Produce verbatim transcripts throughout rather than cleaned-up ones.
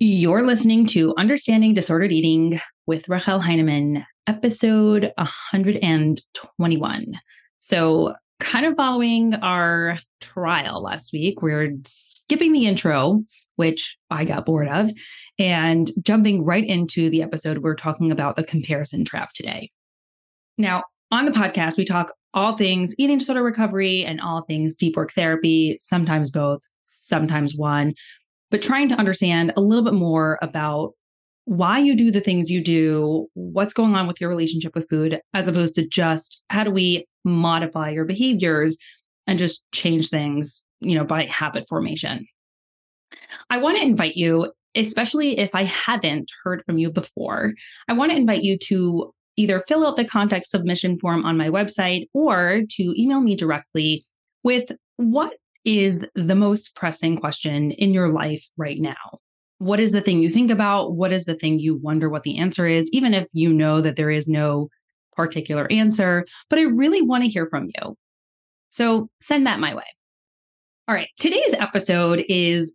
You're listening to Understanding Disordered Eating with Rachel Heinemann, episode one hundred twenty-one. So, kind of following our trial last week, we're skipping the intro, which I got bored of, and jumping right into the episode. We're talking about the comparison trap today. Now, on the podcast, we talk all things eating disorder recovery and all things deep work therapy, sometimes both, sometimes one. But trying to understand a little bit more about why you do the things you do, what's going on with your relationship with food, as opposed to just how do we modify your behaviors and just change things, you know, by habit formation. I want to invite you, especially if I haven't heard from you before, I want to invite you to either fill out the contact submission form on my website or to email me directly with what is the most pressing question in your life right now. What is the thing you think about? What is the thing you wonder what the answer is, even if you know that there is no particular answer, but I really want to hear from you. So send that my way. All right, today's episode is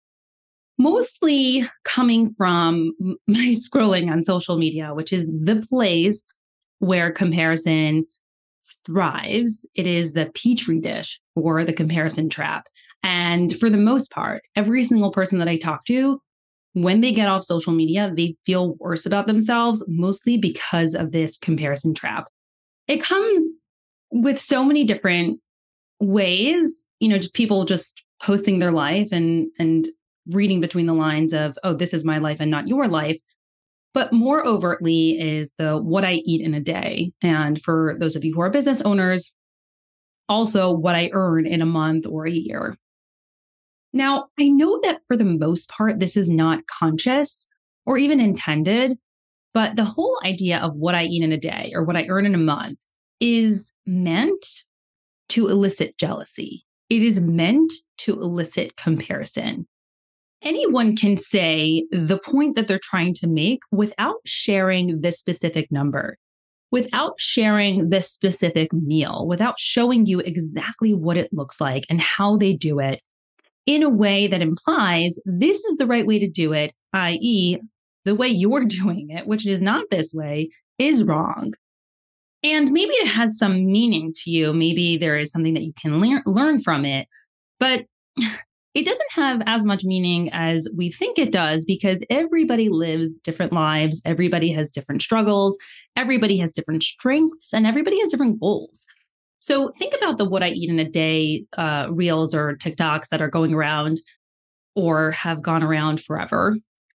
mostly coming from my scrolling on social media, which is the place where comparison thrives. It is the petri dish for the comparison trap. And for the most part, every single person that I talk to, when they get off social media, they feel worse about themselves, mostly because of this comparison trap. It comes with so many different ways, you know, just people just posting their life and, and reading between the lines of, oh, this is my life and not your life. But more overtly is the what I eat in a day. And for those of you who are business owners, also what I earn in a month or a year. Now, I know that for the most part, this is not conscious or even intended, but the whole idea of what I eat in a day or what I earn in a month is meant to elicit jealousy. It is meant to elicit comparison. Anyone can say the point that they're trying to make without sharing this specific number, without sharing this specific meal, without showing you exactly what it looks like and how they do it in a way that implies this is the right way to do it, that is the way you're doing it, which is not this way, is wrong. And maybe it has some meaning to you. Maybe there is something that you can le- learn from it, but it doesn't have as much meaning as we think it does because everybody lives different lives. Everybody has different struggles. Everybody has different strengths and everybody has different goals. So think about the what I eat in a day uh, reels or TikToks that are going around or have gone around forever.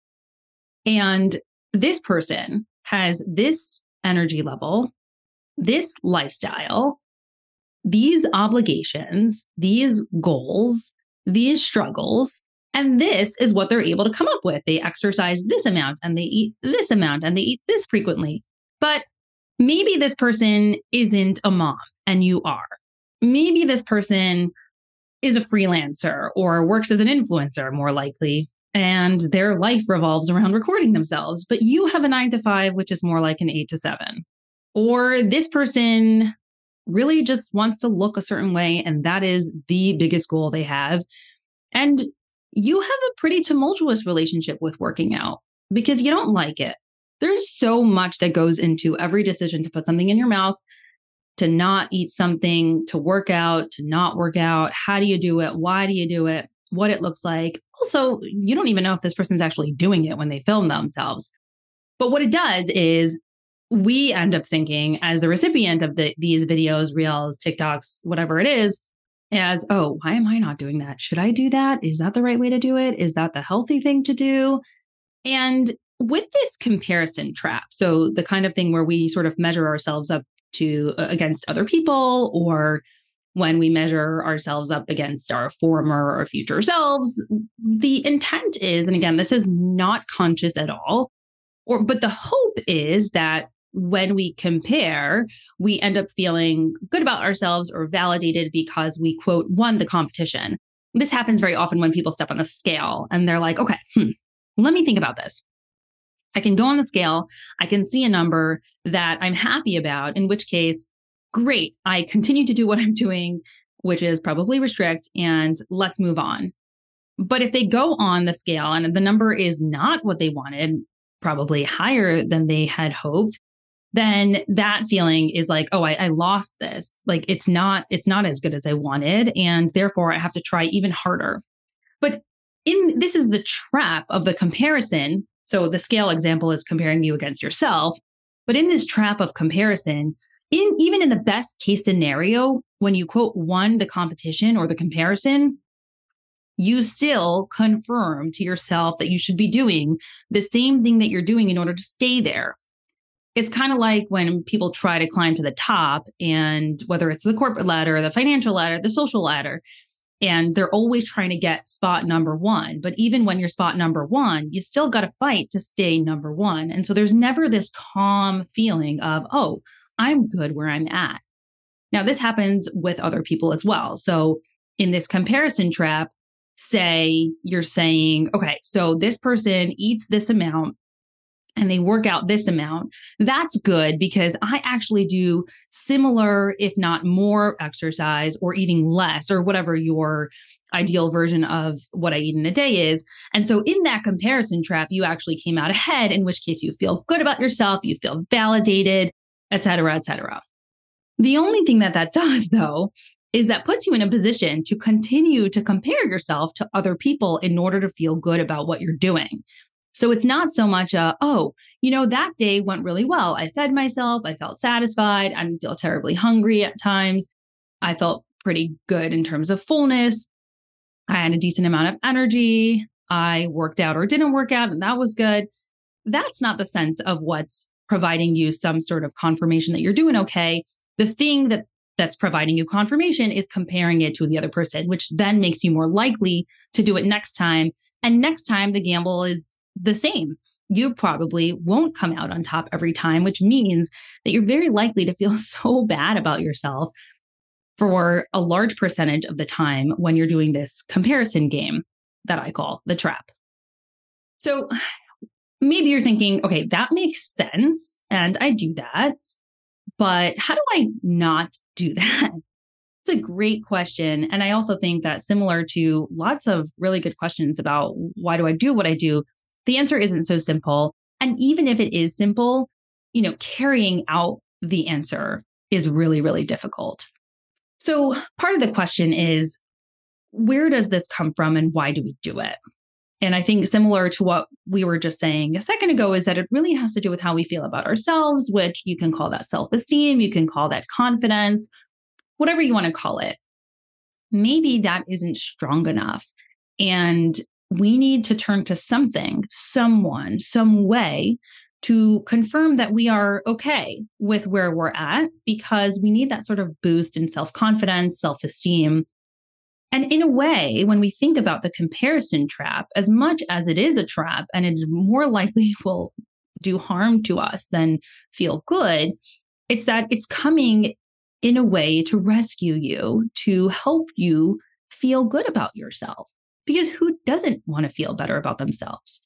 And this person has this energy level, this lifestyle, these obligations, these goals, these struggles, and this is what they're able to come up with. They exercise this amount and they eat this amount and they eat this frequently. But maybe this person isn't a mom and you are. Maybe this person is a freelancer or works as an influencer, more likely, and their life revolves around recording themselves. But you have a nine to five, which is more like an eight to seven. Or this person really just wants to look a certain way, and that is the biggest goal they have. And you have a pretty tumultuous relationship with working out because you don't like it. There's so much that goes into every decision to put something in your mouth, to not eat something, to work out, to not work out. How do you do it? Why do you do it? What it looks like. Also, you don't even know if this person's actually doing it when they film themselves. But what it does is we end up thinking as the recipient of the, these videos, reels, TikToks, whatever it is, as, oh, why am I not doing that? Should I do that? Is that the right way to do it? Is that the healthy thing to do? And with this comparison trap, so the kind of thing where we sort of measure ourselves up to uh, against other people, or when we measure ourselves up against our former or future selves, the intent is, and again, this is not conscious at all, or but the hope is that when we compare, we end up feeling good about ourselves or validated because we, quote, won the competition. This happens very often when people step on the scale and they're like, okay, hmm, let me think about this. I can go on the scale. I can see a number that I'm happy about, in which case, great, I continue to do what I'm doing, which is probably restrict, and let's move on. But if they go on the scale and the number is not what they wanted, probably higher than they had hoped, then that feeling is like, oh, I, I lost this. Like it's not, it's not as good as I wanted. And therefore I have to try even harder. But in this is the trap of the comparison. So the scale example is comparing you against yourself. But in this trap of comparison, in even in the best case scenario, when you quote won the competition or the comparison, you still confirm to yourself that you should be doing the same thing that you're doing in order to stay there. It's kind of like when people try to climb to the top, and whether it's the corporate ladder, the financial ladder, the social ladder, and they're always trying to get spot number one. But even when you're spot number one, you still got to fight to stay number one. And so there's never this calm feeling of, oh, I'm good where I'm at. Now, this happens with other people as well. So in this comparison trap, say you're saying, okay, so this person eats this amount and they work out this amount. That's good because I actually do similar, if not more exercise or eating less or whatever your ideal version of what I eat in a day is. And so in that comparison trap, you actually came out ahead, in which case you feel good about yourself, you feel validated, et cetera, et cetera. The only thing that that does, though, is that puts you in a position to continue to compare yourself to other people in order to feel good about what you're doing. So it's not so much a, oh, you know, that day went really well. I fed myself. I felt satisfied. I didn't feel terribly hungry at times. I felt pretty good in terms of fullness. I had a decent amount of energy. I worked out or didn't work out, and that was good. That's not the sense of what's providing you some sort of confirmation that you're doing okay. The thing that that's providing you confirmation is comparing it to the other person, which then makes you more likely to do it next time. And next time the gamble is the same. You probably won't come out on top every time, which means that you're very likely to feel so bad about yourself for a large percentage of the time when you're doing this comparison game that I call the trap. So maybe you're thinking, okay, that makes sense. And I do that. But how do I not do that? It's a great question. And I also think that similar to lots of really good questions about why do I do what I do, the answer isn't so simple. And even if it is simple, you know, carrying out the answer is really, really difficult. So part of the question is, where does this come from and why do we do it? And I think similar to what we were just saying a second ago is that it really has to do with how we feel about ourselves, which you can call that self-esteem, you can call that confidence, whatever you want to call it. Maybe that isn't strong enough. And we need to turn to something, someone, some way to confirm that we are okay with where we're at, because we need that sort of boost in self-confidence, self-esteem. And in a way, when we think about the comparison trap, as much as it is a trap and it more likely will do harm to us than feel good, it's that it's coming in a way to rescue you, to help you feel good about yourself. Because who doesn't want to feel better about themselves?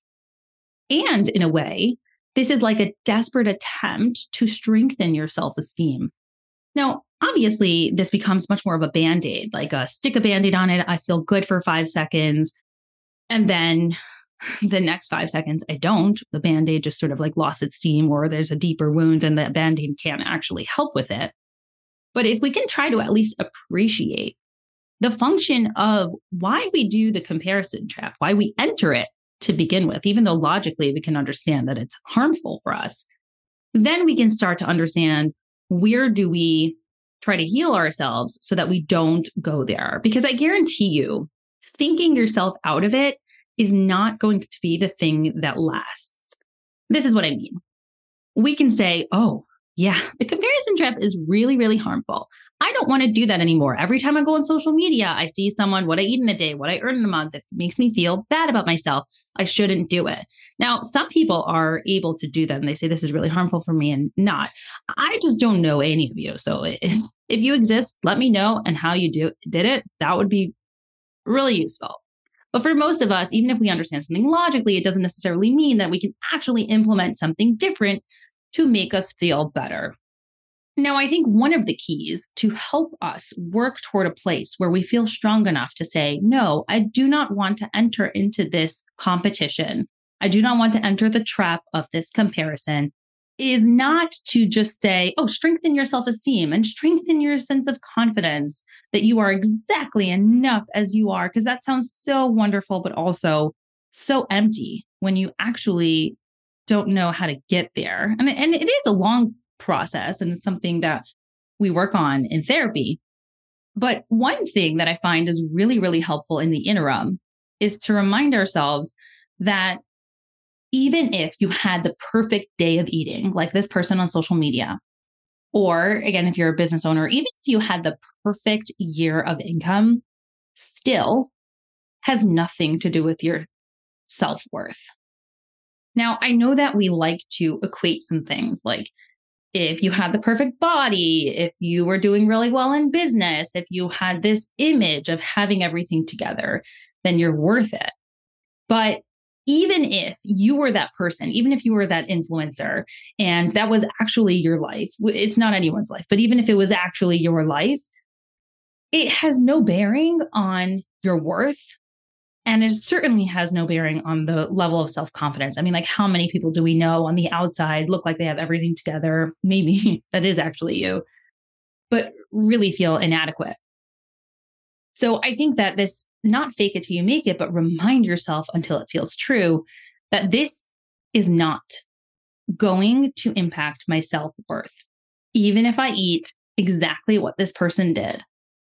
And in a way, this is like a desperate attempt to strengthen your self-esteem. Now, obviously, this becomes much more of a Band-Aid, like a stick a Band-Aid on it. I feel good for five seconds. And then the next five seconds, I don't. The Band-Aid just sort of like lost its steam, or there's a deeper wound and the Band-Aid can't actually help with it. But if we can try to at least appreciate the function of why we do the comparison trap, why we enter it to begin with, even though logically we can understand that it's harmful for us, then we can start to understand, where do we try to heal ourselves so that we don't go there? Because I guarantee you, thinking yourself out of it is not going to be the thing that lasts. This is what I mean. We can say, oh, yeah, the comparison trap is really, really harmful. I don't want to do that anymore. Every time I go on social media, I see someone, what I eat in a day, what I earn in a month, that makes me feel bad about myself. I shouldn't do it. Now, some people are able to do that and they say, this is really harmful for me, and not. I just don't know any of you. So if, if you exist, let me know, and how you do did it. That would be really useful. But for most of us, even if we understand something logically, it doesn't necessarily mean that we can actually implement something different to make us feel better. Now, I think one of the keys to help us work toward a place where we feel strong enough to say, no, I do not want to enter into this competition. I do not want to enter the trap of this comparison, is not to just say, oh, strengthen your self esteem and strengthen your sense of confidence that you are exactly enough as you are, because that sounds so wonderful, but also so empty when you actually don't know how to get there. And, and it is a long process, and it's something that we work on in therapy. But one thing that I find is really, really helpful in the interim is to remind ourselves that even if you had the perfect day of eating, like this person on social media, or again, if you're a business owner, even if you had the perfect year of income, still has nothing to do with your self-worth. Now, I know that we like to equate some things like if you had the perfect body, if you were doing really well in business, if you had this image of having everything together, then you're worth it. But even if you were that person, even if you were that influencer, and that was actually your life, it's not anyone's life, but even if it was actually your life, it has no bearing on your worth. And it certainly has no bearing on the level of self-confidence. I mean, like, how many people do we know on the outside look like they have everything together? Maybe that is actually you, but really feel inadequate. So I think that this, not fake it till you make it, but remind yourself until it feels true that this is not going to impact my self-worth. Even if I eat exactly what this person did,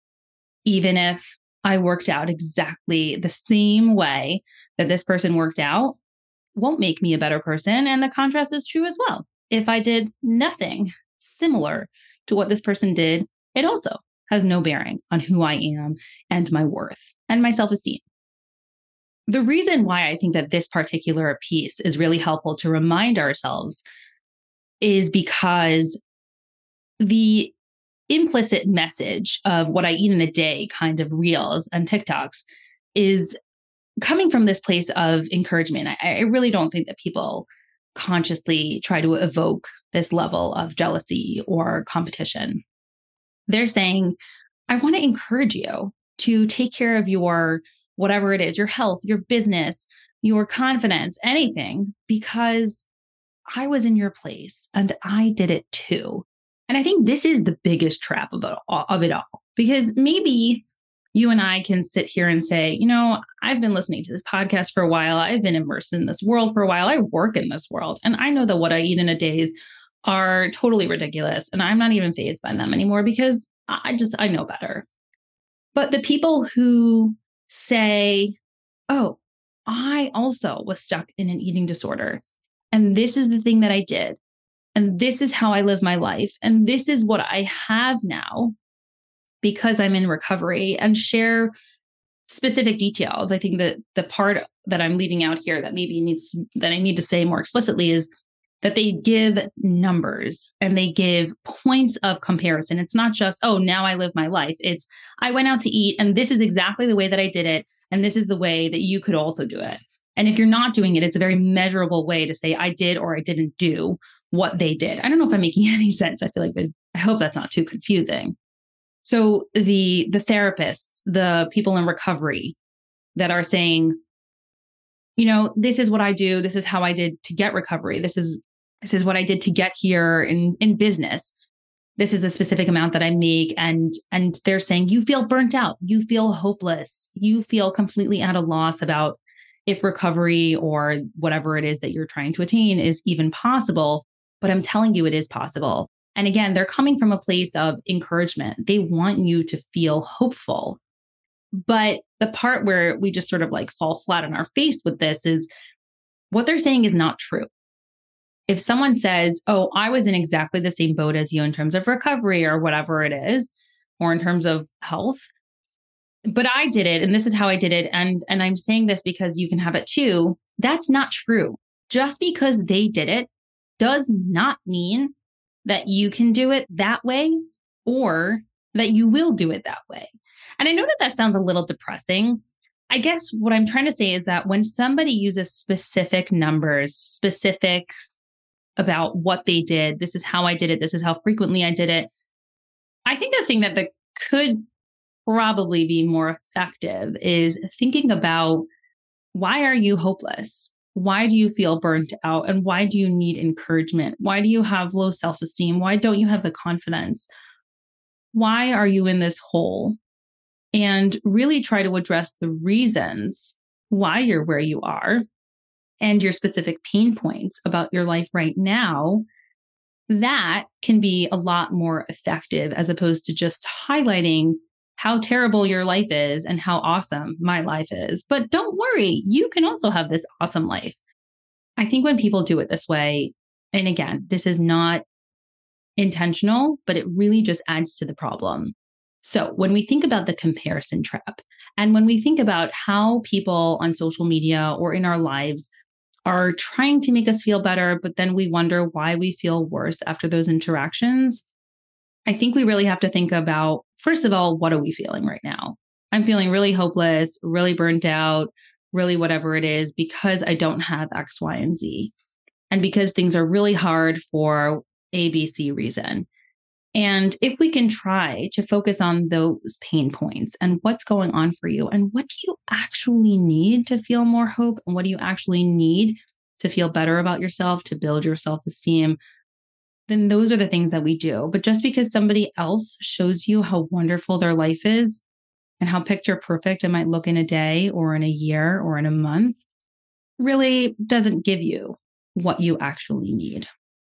even if I worked out exactly the same way that this person worked out, won't make me a better person. And the contrast is true as well. If I did nothing similar to what this person did, it also has no bearing on who I am and my worth and my self-esteem. The reason why I think that this particular piece is really helpful to remind ourselves is because the implicit message of what I eat in a day kind of reels and TikToks is coming from this place of encouragement. I, I really don't think that people consciously try to evoke this level of jealousy or competition. They're saying, I want to encourage you to take care of your whatever it is, your health, your business, your confidence, anything, because I was in your place and I did it too. And I think this is the biggest trap of it all, of it all, because maybe you and I can sit here and say, you know, I've been listening to this podcast for a while. I've been immersed in this world for a while. I work in this world. And I know that what I eat in a day are totally ridiculous. And I'm not even fazed by them anymore because I just, I know better. But the people who say, oh, I also was stuck in an eating disorder, and this is the thing that I did, and this is how I live my life, and this is what I have now because I'm in recovery, and share specific details. I think that the part that I'm leaving out here that maybe needs that I need to say more explicitly is that they give numbers and they give points of comparison. It's not just, oh, now I live my life. It's, I went out to eat and this is exactly the way that I did it. And this is the way that you could also do it. And if you're not doing it, it's a very measurable way to say, I did or I didn't do what they did. I don't know if I'm making any sense. I feel like, I hope that's not too confusing. So the, the therapists, the people in recovery that are saying, you know, this is what I do. This is how I did to get recovery. This is This is what I did to get here in, in business. This is the specific amount that I make. And, and they're saying, you feel burnt out. You feel hopeless. You feel completely at a loss about if recovery or whatever it is that you're trying to attain is even possible. But I'm telling you, it is possible. And again, they're coming from a place of encouragement. They want you to feel hopeful. But the part where we just sort of like fall flat on our face with this is what they're saying is not true. If someone says, oh, I was in exactly the same boat as you in terms of recovery or whatever it is, or in terms of health, but I did it and this is how I did it. And, and I'm saying this because you can have it too. That's not true. Just because they did it does not mean that you can do it that way or that you will do it that way. And I know that that sounds a little depressing. I guess what I'm trying to say is that when somebody uses specific numbers, specific about what they did. This is how I did it. This is how frequently I did it. I think the thing that the, could probably be more effective is thinking about, why are you hopeless? Why do you feel burnt out? And why do you need encouragement? Why do you have low self-esteem? Why don't you have the confidence? Why are you in this hole? And really try to address the reasons why you're where you are and your specific pain points about your life right now. That can be a lot more effective as opposed to just highlighting how terrible your life is and how awesome my life is. But don't worry, you can also have this awesome life. I think when people do it this way, and again, this is not intentional, but it really just adds to the problem. So when we think about the comparison trap, and when we think about how people on social media or in our lives are trying to make us feel better, but then we wonder why we feel worse after those interactions, I think we really have to think about, first of all, what are we feeling right now? I'm feeling really hopeless, really burnt out, really whatever it is, because I don't have X, Y, and Z. And because things are really hard for A, B, C reason. And if we can try to focus on those pain points and what's going on for you, and what do you actually need to feel more hope, and what do you actually need to feel better about yourself, to build your self-esteem, then those are the things that we do. But just because somebody else shows you how wonderful their life is and how picture perfect it might look in a day or in a year or in a month, really doesn't give you what you actually need.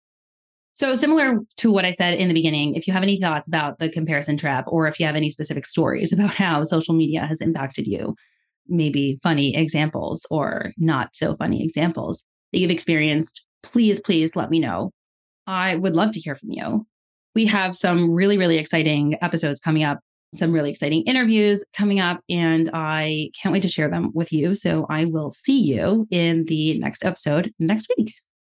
So similar to what I said in the beginning, if you have any thoughts about the comparison trap, or if you have any specific stories about how social media has impacted you, maybe funny examples or not so funny examples that you've experienced, please, please let me know. I would love to hear from you. We have some really, really exciting episodes coming up, some really exciting interviews coming up, and I can't wait to share them with you. So I will see you in the next episode next week.